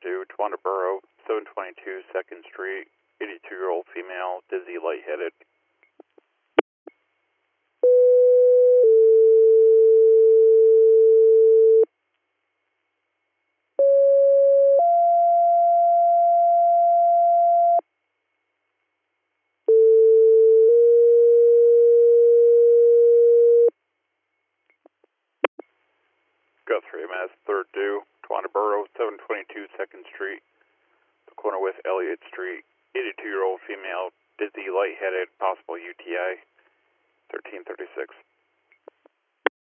2, Tawanda 722 2nd Street, 82-year-old female, dizzy, lightheaded. Guthrie, Mass. 3rd due, Tawanda 722 2nd Street, the corner with Elliott Street, 82-year-old female, dizzy, lightheaded, possible UTI, 1336.